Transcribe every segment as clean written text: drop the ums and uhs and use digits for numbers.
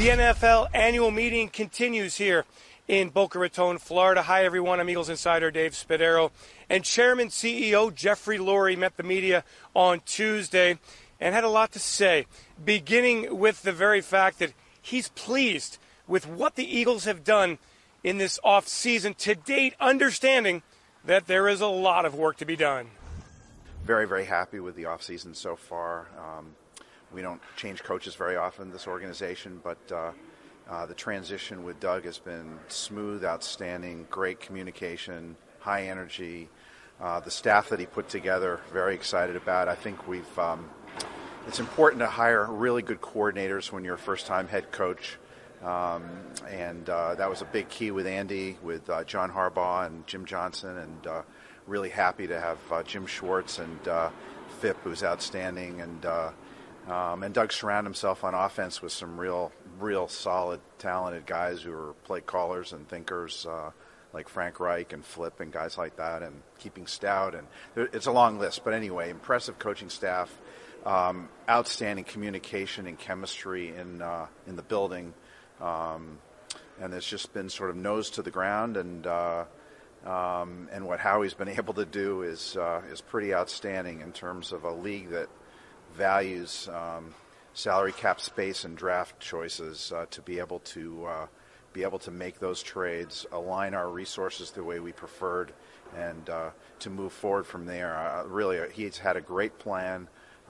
The NFL annual meeting continues here in Boca Raton, Florida. Hi, everyone. I'm Eagles insider Dave Spadaro. And Chairman CEO Jeffrey Lurie met the media on Tuesday and had a lot to say, beginning with the very fact that he's pleased with what the Eagles have done in this offseason to date, understanding that there is a lot of work to be done. Very, very happy with the offseason so far. We don't change coaches very often in this organization, but the transition with Doug has been smooth, outstanding, great communication, high energy. The staff that he put together, very excited about. I think it's important to hire really good coordinators when you're a first-time head coach. And that was a big key with Andy, with John Harbaugh and Jim Johnson, and really happy to have Jim Schwartz and Fipp, who's outstanding, and Doug surrounded himself on offense with some real solid, talented guys who are play callers and thinkers, like Frank Reich and Flip and guys like that, and keeping Stout. And it's a long list, but anyway, impressive coaching staff, outstanding communication and chemistry in the building, and it's just been sort of nose to the ground. And what Howie's been able to do is pretty outstanding in terms of a league that values salary cap space and draft choices, to be able to make those trades, align our resources the way we preferred, and to move forward from there. Really, he's had a great plan.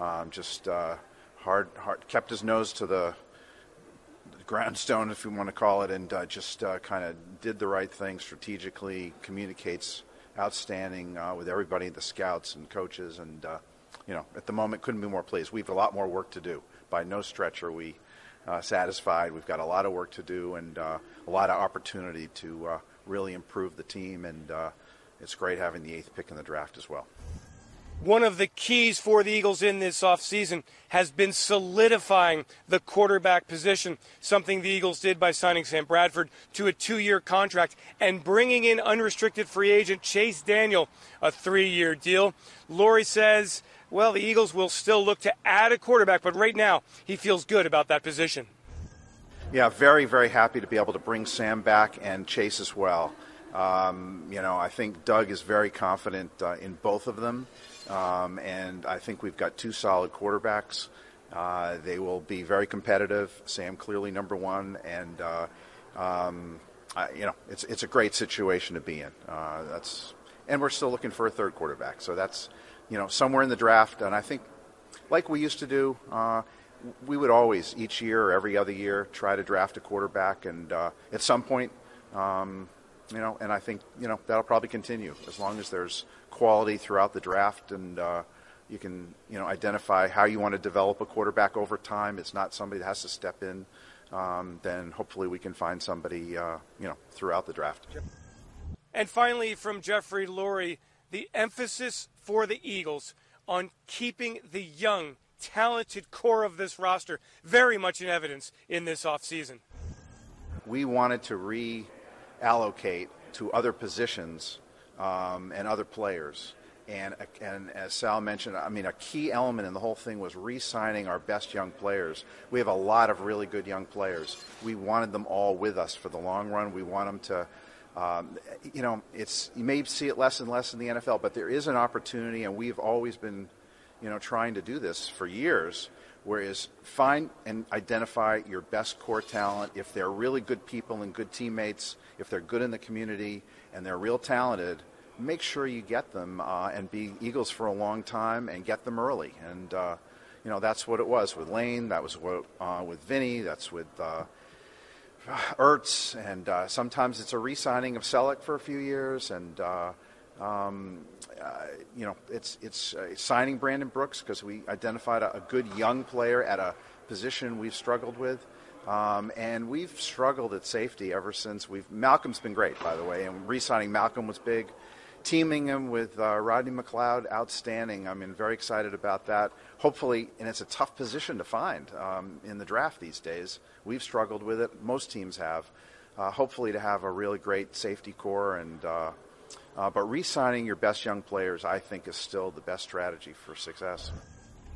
Hard kept his nose to the grindstone, if you want to call it, and just kind of did the right thing strategically. Communicates outstanding with everybody, the scouts and coaches, and at the moment, couldn't be more pleased. We have a lot more work to do. By no stretch are we satisfied. We've got a lot of work to do and a lot of opportunity to really improve the team, and it's great having the 8th pick in the draft as well. One of the keys for the Eagles in this offseason has been solidifying the quarterback position, something the Eagles did by signing Sam Bradford to a 2-year contract and bringing in unrestricted free agent Chase Daniel, a 3-year deal. Lurie says, well, the Eagles will still look to add a quarterback, but right now he feels good about that position. Yeah, very, very happy to be able to bring Sam back and Chase as well. I think Doug is very confident in both of them. And I think we've got 2 solid quarterbacks. They will be very competitive. Sam clearly number 1, and it's a great situation to be in. And we're still looking for a 3rd quarterback. So that's somewhere in the draft. And I think, like we used to do, we would always each year or every other year try to draft a quarterback. And at some point, and I think that'll probably continue as long as there's quality throughout the draft, and you can identify how you want to develop a quarterback over time. It's not somebody that has to step in. Then hopefully we can find somebody throughout the draft. And finally, from Jeffrey Lurie, the emphasis for the Eagles on keeping the young, talented core of this roster very much in evidence in this offseason. We wanted to reallocate to other positions and other players. And as Sal mentioned, a key element in the whole thing was re-signing our best young players. We have a lot of really good young players. We wanted them all with us for the long run. We want them to, you may see it less and less in the NFL, but there is an opportunity, and we've always been, trying to do this for years, whereas find and identify your best core talent. If they're really good people and good teammates, if they're good in the community and they're real talented, make sure you get them and be Eagles for a long time and get them early. And, that's what it was with Lane. That was what with Vinny. That's with Ertz. And sometimes it's a re-signing of Selleck for a few years. And, it's signing Brandon Brooks because we identified a good young player at a position we've struggled with. And we've struggled at safety ever since Malcolm's been great, by the way, and re-signing Malcolm was big. Teaming him with Rodney McLeod, outstanding. Very excited about that. Hopefully, and it's a tough position to find in the draft these days. We've struggled with it. Most teams have. Hopefully to have a really great safety core. But re-signing your best young players, I think, is still the best strategy for success.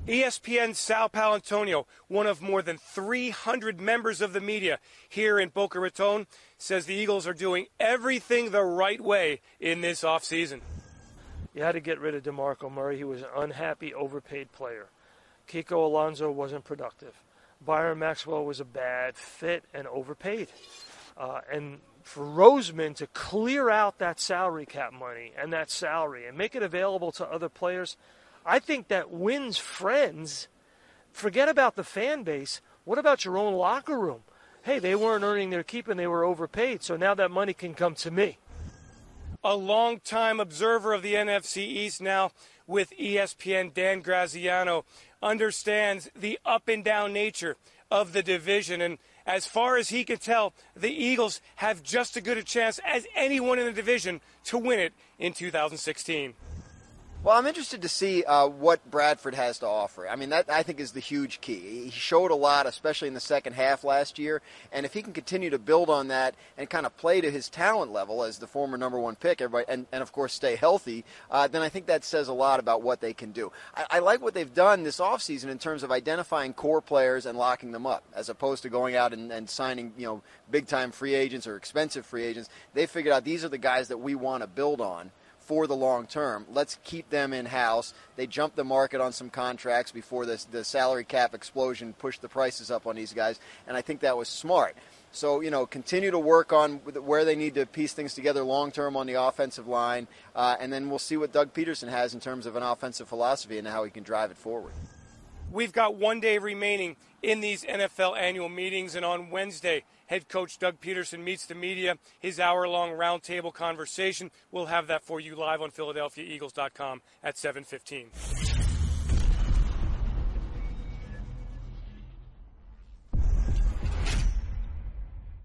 ESPN's Sal Paolantonio, one of more than 300 members of the media here in Boca Raton, says the Eagles are doing everything the right way in this offseason. You had to get rid of DeMarco Murray. He was an unhappy, overpaid player. Kiko Alonso wasn't productive. Byron Maxwell was a bad fit and overpaid. And for Roseman to clear out that salary cap money and that salary and make it available to other players, I think that wins friends. Forget about the fan base. What about your own locker room? Hey, they weren't earning their keep and they were overpaid, so now that money can come to me. A longtime observer of the NFC East now with ESPN, Dan Graziano, understands the up and down nature of the division. And as far as he can tell, the Eagles have just as good a chance as anyone in the division to win it in 2016. Well, I'm interested to see what Bradford has to offer. I mean, that I think is the huge key. He showed a lot, especially in the second half last year, and if he can continue to build on that and kind of play to his talent level as the former number one pick, and of course stay healthy, then I think that says a lot about what they can do. I like what they've done this offseason in terms of identifying core players and locking them up, as opposed to going out and signing, big-time free agents or expensive free agents. They figured out these are the guys that we want to build on for the long term. Let's keep them in-house. They jumped the market on some contracts before the salary cap explosion pushed the prices up on these guys, and I think that was smart. So, continue to work on where they need to piece things together long-term on the offensive line, and then we'll see what Doug Peterson has in terms of an offensive philosophy and how he can drive it forward. We've got 1 day remaining in these NFL annual meetings, and on Wednesday, head coach Doug Peterson meets the media, his hour-long roundtable conversation. We'll have that for you live on PhiladelphiaEagles.com at 7:15.